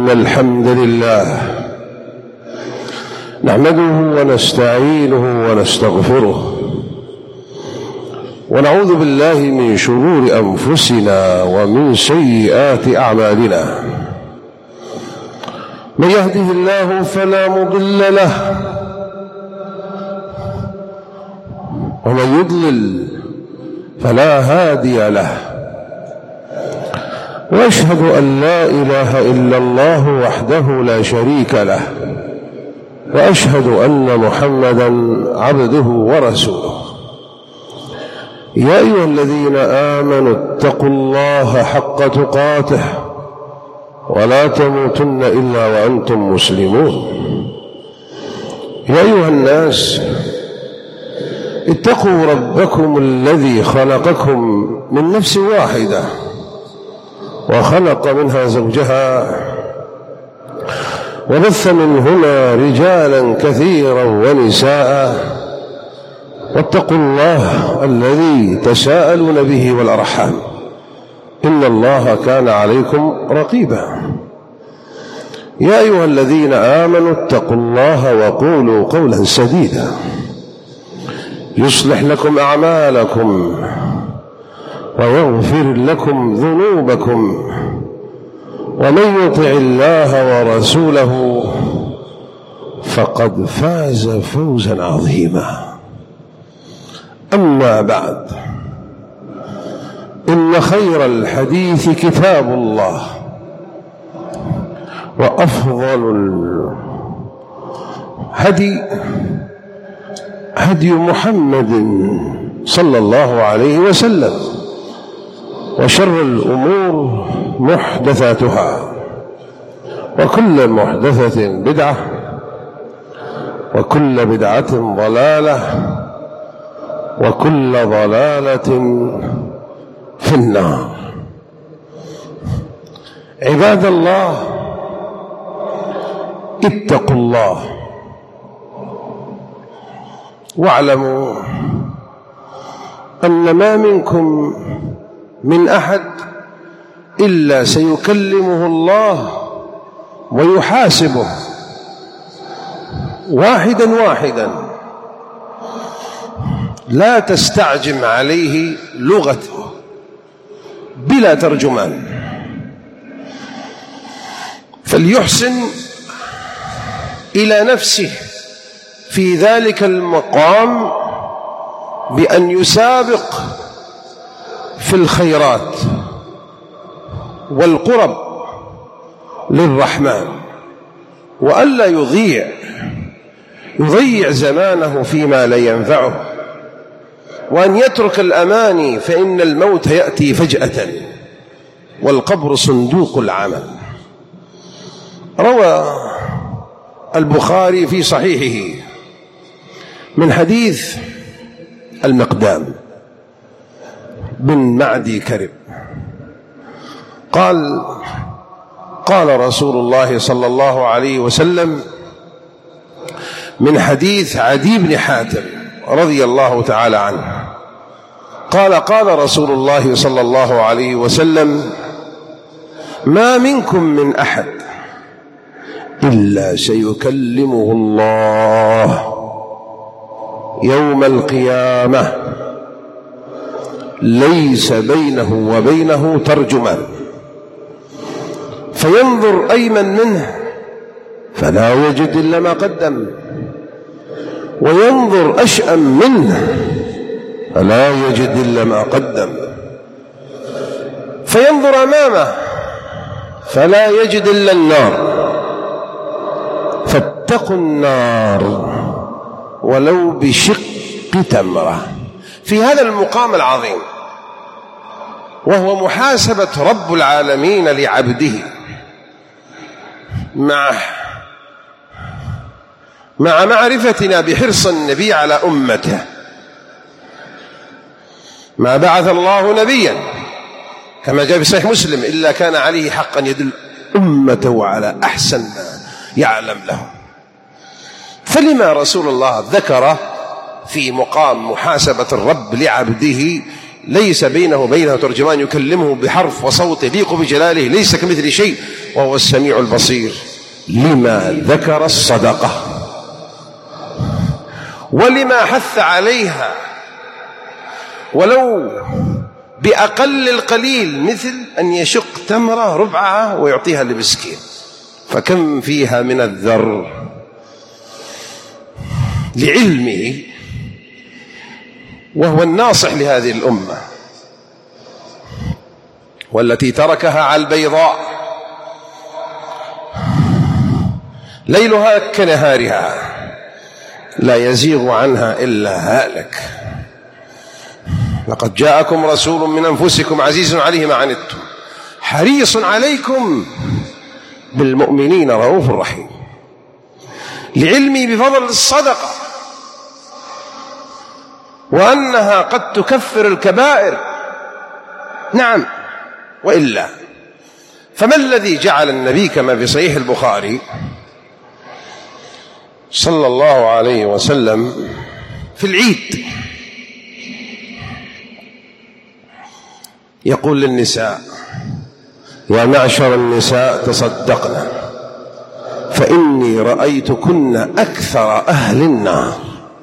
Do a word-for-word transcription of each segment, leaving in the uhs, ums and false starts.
إن الحمد لله نحمده ونستعينه ونستغفره ونعوذ بالله من شرور أنفسنا ومن سيئات أعمالنا. من يهده الله فلا مضل له ومن يضلل فلا هادي له، وأشهد أن لا إله إلا الله وحده لا شريك له، وأشهد أن محمدًا عبده ورسوله. يا أيها الذين آمنوا اتقوا الله حق تقاته ولا تموتن إلا وأنتم مسلمون. يا أيها الناس اتقوا ربكم الذي خلقكم من نفس واحدة وخلق منها زوجها وبث منهما رجالا كثيرا ونساء، واتقوا الله الذي تساءلون به والأرحام إن الله كان عليكم رقيبا. يا أيها الذين آمنوا اتقوا الله وقولوا قولا سديدا يصلح لكم أعمالكم ويغفر لكم ذنوبكم، ومن يطع الله ورسوله فقد فاز فوزا عظيما. أما بعد، إن خير الحديث كتاب الله، وأفضل الهدي هدي محمد صلى الله عليه وسلم، وشر الأمور محدثاتها، وكل محدثة بدعة، وكل بدعة ضلالة، وكل ضلالة في النار. عباد الله، اتقوا الله واعلموا أن ما منكم من أحد إلا سيكلمه الله ويحاسبه واحدا واحدا. لا تستعجم عليه لغته بلا ترجمان، فليحسن إلى نفسه في ذلك المقام بأن يسابق في الخيرات والقرب للرحمن، وألا يضيع يضيع زمانه فيما لا ينفعه، وأن يترك الأماني فإن الموت يأتي فجأة والقبر صندوق العمل. روى البخاري في صحيحه من حديث المقدام بن معدي كرب قال: قال رسول الله صلى الله عليه وسلم من حديث عدي بن حاتم رضي الله تعالى عنه قال: قال رسول الله صلى الله عليه وسلم: ما منكم من أحد إلا سيكلمه الله يوم القيامة ليس بينه وبينه ترجمان، فينظر أيمن منه فلا يجد إلا ما قدم، وينظر أشأم منه فلا يجد إلا ما قدم، فينظر أمامه فلا يجد إلا النار، فاتقوا النار ولو بشق تمرة. في هذا المقام العظيم وهو محاسبة رب العالمين لعبده مع مع معرفتنا بحرص النبي على أمته، ما بعث الله نبيا كما جاء في صحيح مسلم إلا كان عليه حق أن يدل أمته على أحسن ما يعلم له. فلما رسول الله ذكر في مقام محاسبة الرب لعبده ليس بينه وبينه ترجمان يكلمه بحرف وصوت يليق بجلاله، ليس كمثل شيء وهو السميع البصير. لما ذكر الصدقة ولما حث عليها ولو بأقل القليل، مثل أن يشق تمرة ربعها ويعطيها لمسكين، فكم فيها من الذر. لعلمه وهو الناصح لهذه الأمة والتي تركها على البيضاء ليلها كنهارها لا يزيغ عنها إلا هالك. لقد جاءكم رسول من أنفسكم عزيز عليه ما عنتم حريص عليكم بالمؤمنين رؤوف رحيم. لعلمي بفضل الصدقة وأنها قد تكفر الكبائر، نعم، وإلا فما الذي جعل النبي كما في صحيح البخاري صلى الله عليه وسلم في العيد يقول للنساء: يا معشر النساء تصدقنا فإني رأيتكن أكثر أهل النار.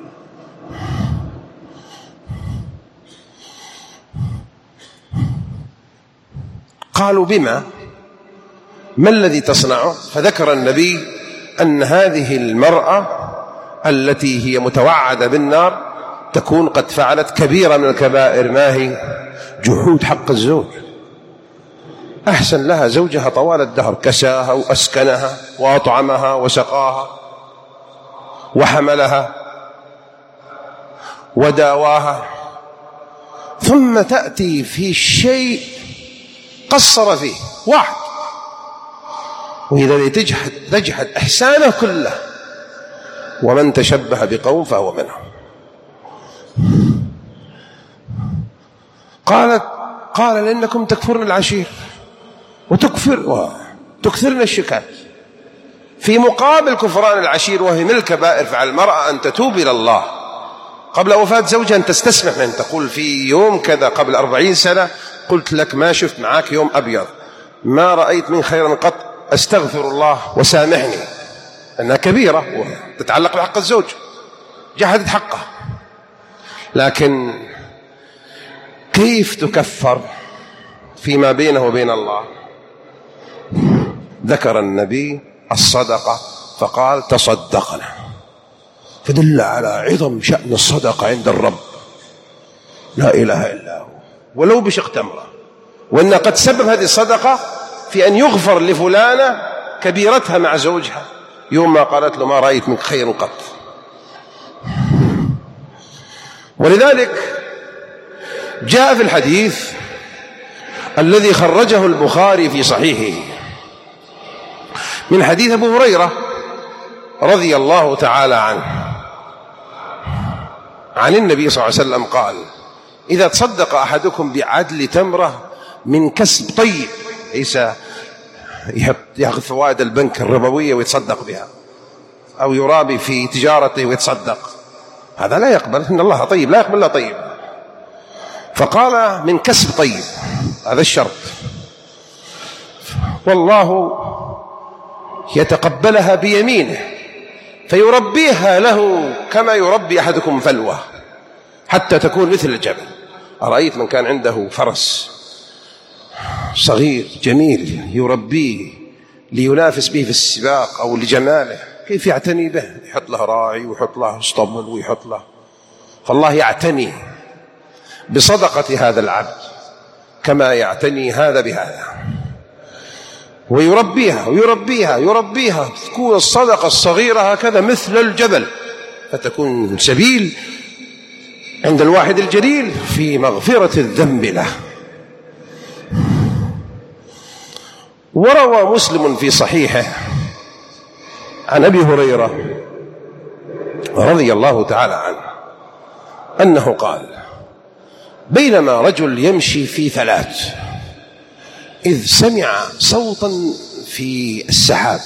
قالوا: بما؟ ما الذي تصنعه؟ فذكر النبي أن هذه المرأة التي هي متوعدة بالنار تكون قد فعلت كبيرة من الكبائر. ما هي؟ جحود حق الزوج. أحسن لها زوجها طوال الدهر، كساها وأسكنها وأطعمها وسقاها وحملها وداواها، ثم تأتي في شيء قصر فيه واحد، وإذا تجحد تجحد إحسانه كله. ومن تشبه بقوم فهو منهم. قالت قال لأنكم تكفرن العشير وتكفر وتكثرن الشكاية. في مقابل كفران العشير وهي من الكبائر، فعلى المرأة أن تتوب إلى الله قبل وفاة زوجها، أن تستسمح من تقول: في يوم كذا قبل أربعين سنة قلت لك ما شفت معاك يوم أبيض، ما رأيت من خير قط، أستغفر الله وسامحني. أنها كبيرة وتتعلق بحق الزوج، جحدت حقه. لكن كيف تكفر فيما بينه وبين الله؟ ذكر النبي الصدقة فقال: تصدقنا، فدل على عظم شأن الصدقة عند الرب لا إله إلا هو، ولو بشق تمرة. وأن قد سبب هذه الصدقة في أن يغفر لفلانة كبيرتها مع زوجها يوم ما قالت له: ما رأيت منك خير قط. ولذلك جاء في الحديث الذي خرجه البخاري في صحيحه من حديث أبو هريرة رضي الله تعالى عنه عن النبي صلى الله عليه وسلم قال: إذا تصدق أحدكم بعدل تمرة من كسب طيب، ليس يأخذ فوائد البنك الربوية ويتصدق بها، أو يرابي في تجارته ويتصدق، هذا لا يقبل، إن الله طيب لا يقبل لا طيب. فقال: من كسب طيب، هذا الشرط، والله يتقبلها بيمينه فيربيها له كما يربي أحدكم فلوة حتى تكون مثل الجبل. أرأيت من كان عنده فرس صغير جميل يربيه لينافس به في السباق أو لجماله، كيف يعتني به؟ يحط له راعي ويحط له اسطبل ويحط له. فالله يعتني بصدقة هذا العبد كما يعتني هذا بهذا، ويربيها ويربيها يربيها تكون الصدقة الصغيرة هكذا مثل الجبل، فتكون سبيل عند الواحد الجليل في مغفرة الذنب له. وروى مسلم في صحيحه عن أبي هريرة رضي الله تعالى عنه أنه قال: بينما رجل يمشي في ثلاث إذ سمع صوتا في السحاب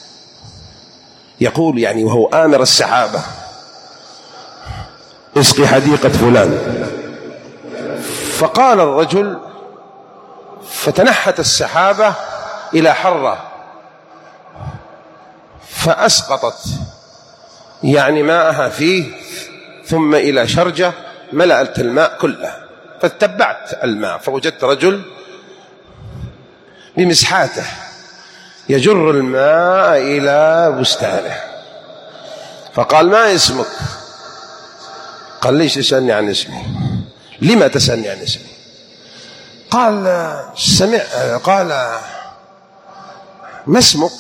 يقول، يعني وهو آمر السحابة: اسقي حديقة فلان. فقال الرجل: فتنحت السحابة إلى حرة فأسقطت يعني ماءها فيه، ثم إلى شرجة ملأت الماء كله، فاتبعت الماء فوجدت رجل بمسحاته يجر الماء إلى بستانه، فقال: ما اسمك؟ قال: ليش تسألني عن اسمي؟ لما تسألني عن اسمي؟ قال: سمع قال: ما اسمك؟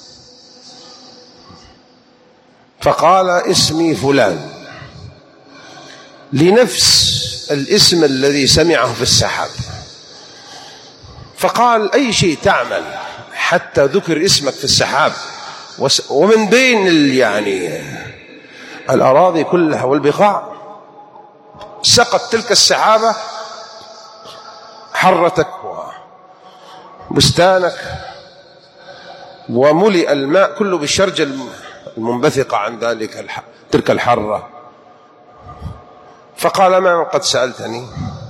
فقال: اسمي فلان، لنفس الاسم الذي سمعه في السحاب. فقال: أي شيء تعمل حتى ذكر اسمك في السحاب، ومن بين يعني الأراضي كلها والبقاع سقط تلك السحابة حرتك وبستانك، وملئ الماء كله بالشرجة المنبثقة عن ذلك تلك الحرة. فقال: ما قد سألتني؟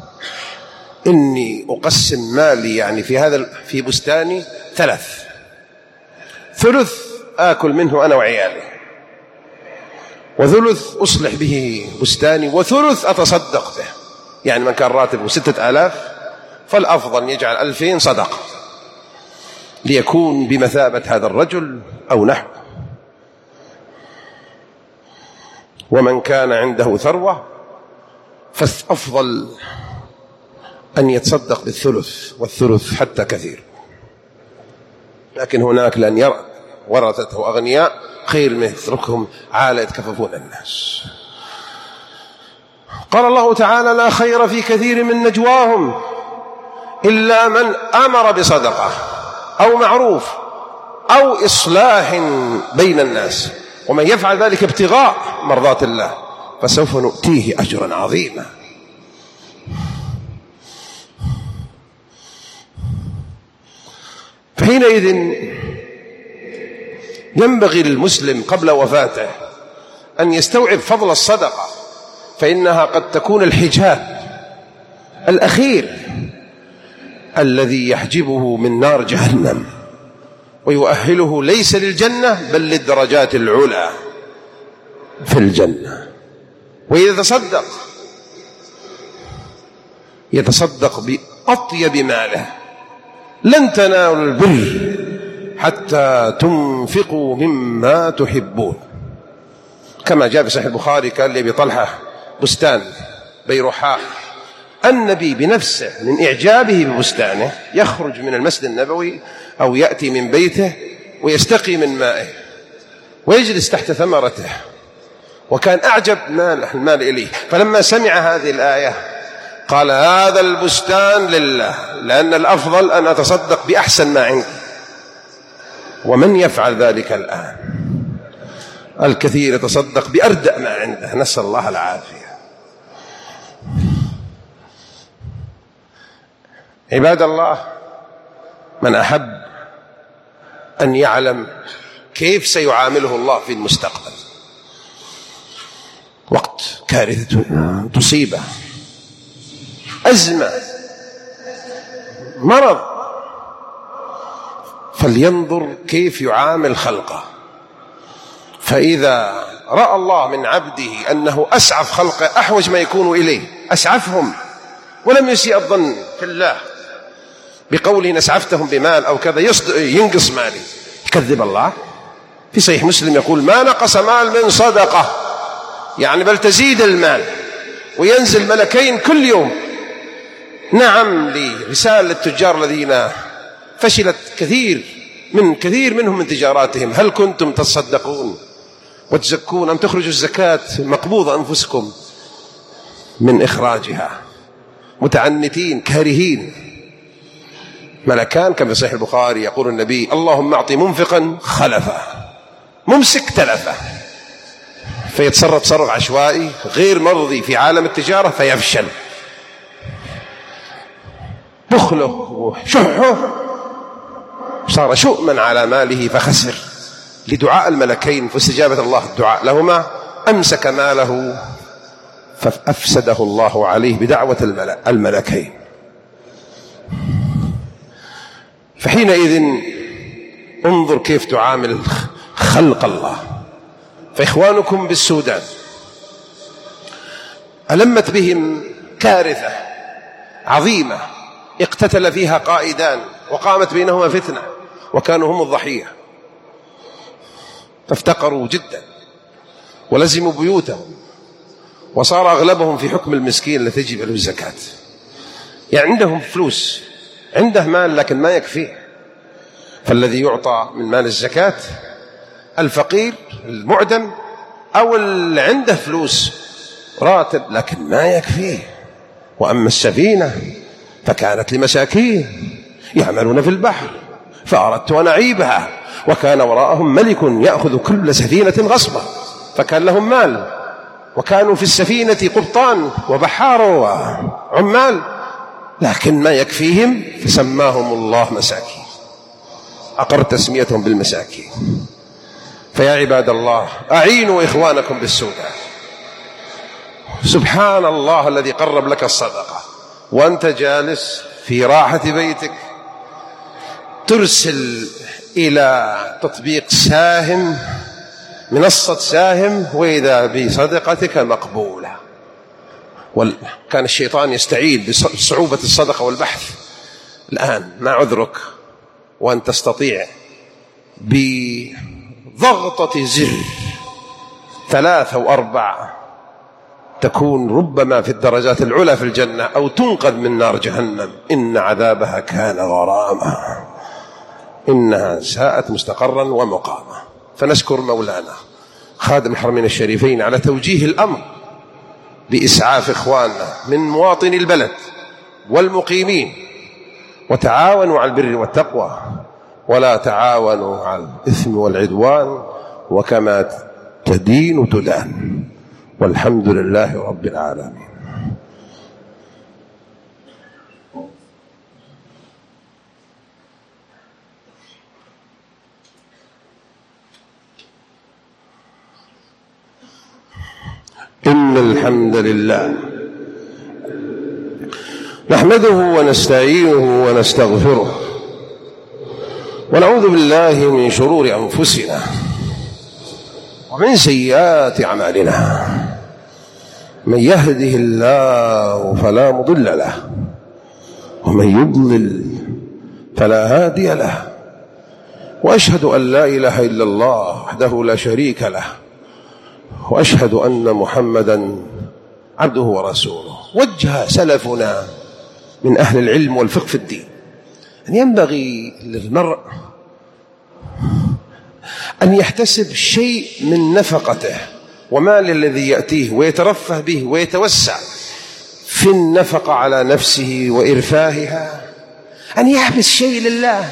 إني أقسم مالي يعني في هذا في بستاني ثلاث، ثلث آكل منه أنا وعيالي، وثلث أصلح به بستاني، وثلث أتصدق به. يعني من كان راتبه ستة آلاف فالأفضل يجعل ألفين صدقة ليكون بمثابة هذا الرجل أو نحو. ومن كان عنده ثروة فالأفضل أن يتصدق بالثلث، والثلث حتى كثير. لكن هناك لأن يرى ورثته أغنياء خير من يتركهم عالة يتكففون الناس. قال الله تعالى: لا خير في كثير من نجواهم إلا من أمر بصدقة أو معروف أو إصلاح بين الناس، ومن يفعل ذلك ابتغاء مرضات الله فسوف نؤتيه أجرا عظيما. فحينئذ ينبغي للمسلم قبل وفاته أن يستوعب فضل الصدقة، فإنها قد تكون الحجاب الأخير الذي يحجبه من نار جهنم ويؤهله ليس للجنة بل للدرجات العلى في الجنة. وإذا تصدق يتصدق بأطيب ماله. لن تنالوا البر حتى تنفقوا مما تحبون، كما جاء في صحيح البخاري: كان لأبي طلحة بستان بيرحاء، النبي بنفسه من إعجابه ببستانه يخرج من المسجد النبوي أو يأتي من بيته ويستقي من مائه ويجلس تحت ثمرته، وكان أعجب مال المال إليه. فلما سمع هذه الآية قال: هذا البستان لله، لأن الأفضل أن أتصدق بأحسن ما عندي. ومن يفعل ذلك الآن؟ الكثير يتصدق بأردأ ما عنده، نسأل الله العافية. عباد الله، من أحب أن يعلم كيف سيعامله الله في المستقبل وقت كارثة تصيبه، أزمة، مرض، فلينظر كيف يعامل خلقه. فإذا رأى الله من عبده أنه أسعف خلقه أحوج ما يكون إليه، أسعفهم ولم يسيء الظن في الله بقوله أسعفتهم بمال أو كذا ينقص مالي، يكذب الله. في صحيح مسلم يقول: ما نقص مال من صدقة، يعني بل تزيد المال، وينزل ملكين كل يوم. نعم، لرسالة للتجار الذين فشلت كثير من كثير منهم من تجاراتهم: هل كنتم تصدقون وتزكون أم تخرجوا الزكاة مقبوضة أنفسكم من إخراجها، متعنتين كارهين. ملكان كما في صحيح البخاري يقول النبي: اللهم أعطي منفقا خلفا، ممسك تلفا، فيتصرف تصرف عشوائي غير مرضي في عالم التجارة فيفشل. بخله وشحه صار شؤما على ماله فخسر. لدعاء الملكين فاستجابة الله الدعاء لهما أمسك ماله فأفسده الله عليه بدعوة الملكين. فحينئذ انظر كيف تعامل خلق الله. فإخوانكم بالسودان ألمت بهم كارثة عظيمة اقتتل فيها قائدان وقامت بينهما فتنة وكانوا هم الضحية، فافتقروا جدا ولزموا بيوتهم، وصار أغلبهم في حكم المسكين الذي تجب له الزكاة. يعني عندهم فلوس، عنده مال لكن ما يكفيه، فالذي يعطى من مال الزكاة الفقير المعدم أو اللي عنده فلوس راتب لكن ما يكفيه. وأما السفينة فكانت لمساكين يعملون في البحر فأردت أن أعيبها وكان وراءهم ملك يأخذ كل سفينة غصبا، فكان لهم مال وكانوا في السفينة قبطان وبحار وعمال لكن ما يكفيهم، فسماهم الله مساكين، أقر تسميتهم بالمساكين. فيا عباد الله أعينوا إخوانكم بالسودان. سبحان الله الذي قرب لك الصدقة وأنت جالس في راحة بيتك ترسل إلى تطبيق ساهم، منصة ساهم، وإذا بصدقتك مقبولة. وكان الشيطان يستعيد بصعوبة الصدقة والبحث. الآن ما عذرك وأن تستطيع بضغطة زر ثلاثة وأربعة تكون ربما في الدرجات العلى في الجنة أو تنقذ من نار جهنم. إن عذابها كان غراما إنها ساءت مستقرا ومقاما. فنشكر مولانا خادم الحرمين الشريفين على توجيه الأمر بإسعاف إخواننا من مواطني البلد والمقيمين، وتعاونوا على البر والتقوى ولا تعاونوا على الإثم والعدوان، وكما تدين تدان، والحمد لله رب العالمين. إن الحمد لله نحمده ونستعينه ونستغفره ونعوذ بالله من شرور أنفسنا ومن سيئات أعمالنا. من يهده الله فلا مضل له ومن يضلل فلا هادي له، وأشهد أن لا إله إلا الله وحده لا شريك له، وأشهد أن محمدا عبده ورسوله. وجه سلفنا من أهل العلم والفقه في الدين أن ينبغي للمرء أن يحتسب شيء من نفقته ومال الذي يأتيه ويترفه به ويتوسع في النفقة على نفسه وإرفاهها، أن يحبس شيء لله،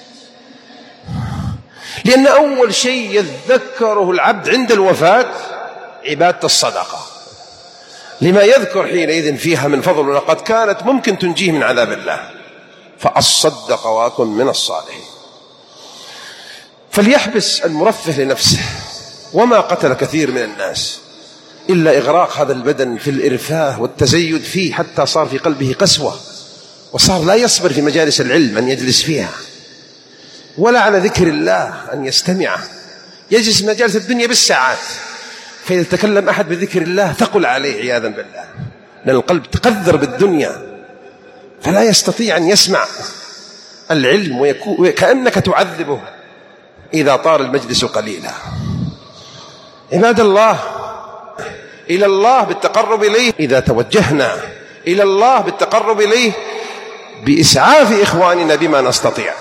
لأن أول شيء يذكره العبد عند الوفاة عبادة الصدقة، لما يذكر حينئذ فيها من فضل، ولقد كانت ممكن تنجيه من عذاب الله. فأصدق وأكن من الصالحين. فليحبس المرفه لنفسه، وما قتل كثير من الناس إلا إغراق هذا البدن في الإرفاه والتزيد فيه، حتى صار في قلبه قسوة، وصار لا يصبر في مجالس العلم أن يجلس فيها، ولا على ذكر الله أن يستمع. يجلس مجالس الدنيا بالساعات، فإذا تكلم أحد بذكر الله ثقل عليه عياذا بالله، لأن القلب تقذر بالدنيا فلا يستطيع أن يسمع العلم، وكأنك تعذبه إذا طار المجلس قليلا. عباد الله، إلى الله بالتقرب إليه، إذا توجهنا إلى الله بالتقرب إليه بإسعاف إخواننا بما نستطيع.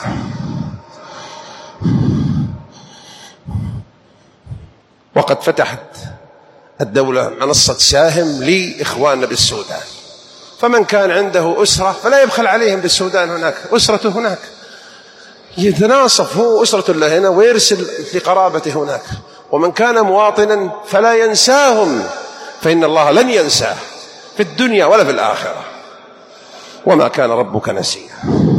وقد فتحت الدولة منصة ساهم لإخواننا بالسودان، فمن كان عنده أسرة فلا يبخل عليهم بالسودان، هناك أسرته هناك يتناصف هو أسرة الله هنا ويرسل لقرابته هناك. ومن كان مواطنا فلا ينساهم، فإن الله لن ينساه في الدنيا ولا في الآخرة، وما كان ربك نسيا.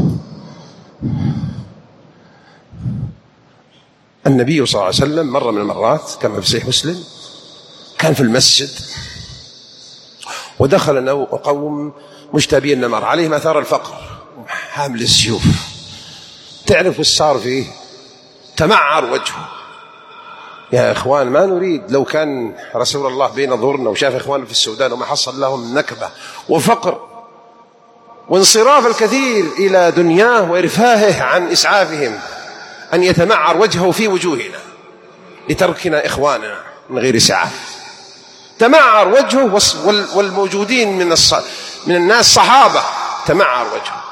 النبي صلى الله عليه وسلم مرة من المرات كما في صحيح مسلم كان في المسجد ودخل قوم مشتبين النمر عليهم أثار الفقر حامل السيوف. تعرف وش صار فيه؟ تمعر وجهه. يا إخوان ما نريد لو كان رسول الله بين ظهورنا وشاف إخواننا في السودان وما حصل لهم نكبة وفقر وانصراف الكثير إلى دنياه وإرفاهه عن إسعافهم أن يتمعر وجهه في وجوهنا لتركنا إخواننا من غير إسعاف. تمعر وجهه والموجودين من من الناس صحابة تمعر وجهه.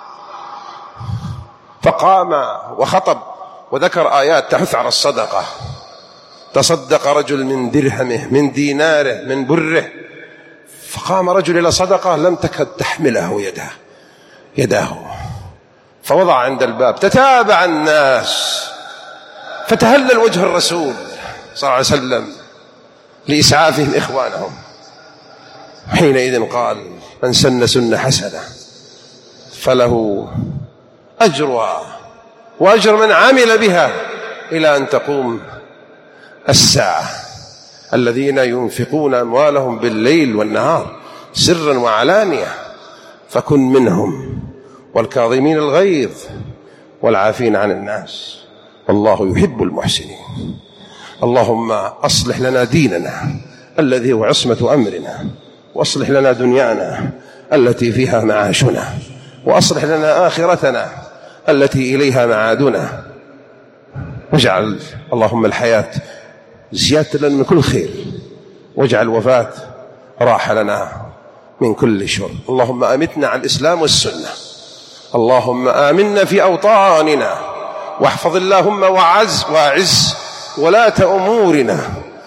فقام وخطب وذكر آيات تحث على الصدقة. تصدق رجل من درهمه من ديناره من بره، فقام رجل إلى صدقة لم تكد تحمله يده يداه فوضع عند الباب. تتابع الناس فتهلل وجه الرسول صلى الله عليه وسلم لإسعافهم إخوانهم. حينئذ قال: من سن سنة حسنة فله أجرها وأجر من عمل بها إلى أن تقوم الساعة. الذين ينفقون أموالهم بالليل والنهار سرا وعلانية فكن منهم، والكاظمين الغيظ والعافين عن الناس والله يحب المحسنين. اللهم أصلح لنا ديننا الذي هو عصمة أمرنا، وأصلح لنا دنيانا التي فيها معاشنا، وأصلح لنا آخرتنا التي إليها معادنا. واجعل اللهم الحياة زيادة لنا من كل خير، واجعل الوفاة راحة لنا من كل شر. اللهم أمتنا على الإسلام والسنة. اللهم آمنا في أوطاننا، واحفظ اللهم وعز وأعز ولاة أمورنا،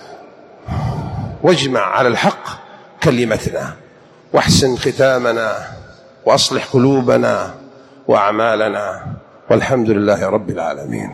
واجمع على الحق كلمتنا، واحسن ختامنا، وأصلح قلوبنا وأعمالنا، والحمد لله رب العالمين.